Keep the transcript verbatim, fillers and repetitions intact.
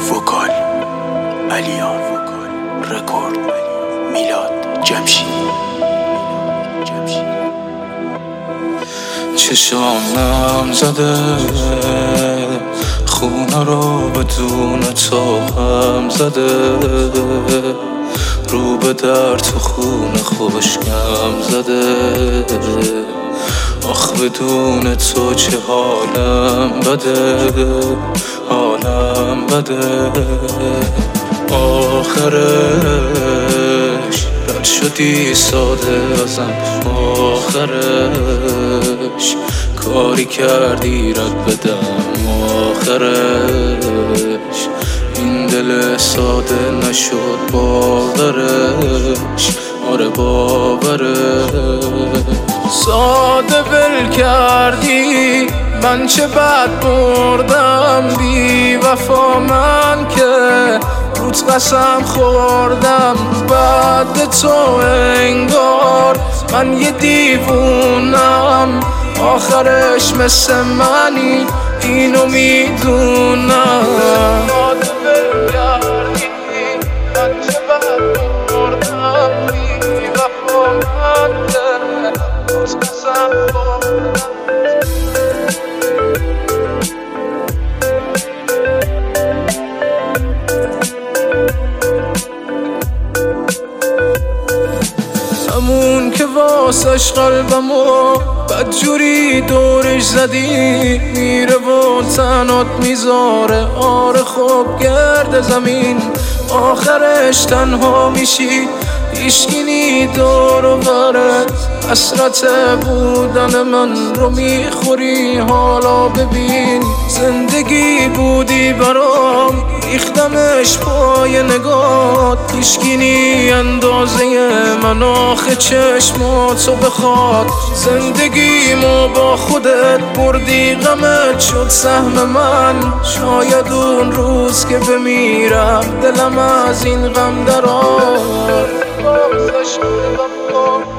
وکال علیان رکورد میلاد جمشید. چشام نم زده خونه رو بدون تو هم زده، رو به در تو خونه خوشگم زده. آخ بدون تو چه حالم بده، حالم بده. آخرش رد شدی ساده ازم، آخرش کاری کردی رد بدم، آخرش این دل ساده نشد باورش، آره باورش. ساده ول کردی من چه بد بردم، بی وفا من که روت قسم خوردم. بعد تو انگار من یه دیوونم، آخرش مثل منی اینو میدونم. ساده ول کردی من چه بد بردم، بی وفا من که روت قسم خوردم. همون که واسش قلبمو بدجوری دورش زدی، میره و تنات میذاره. آره خب گرد زمین آخرش تنها میشی، هیچکی دور و بره. حسرت بودن من رو میخوری، حالا ببین زندگی بودی برام، ریختمش پای نگات. هیچکی اندازه من آخه چشماتو بخواد. زندگیمو با خودت بردی، غمت شد سهم من. شاید اون روز که بمیرم دلم از این غم درآد.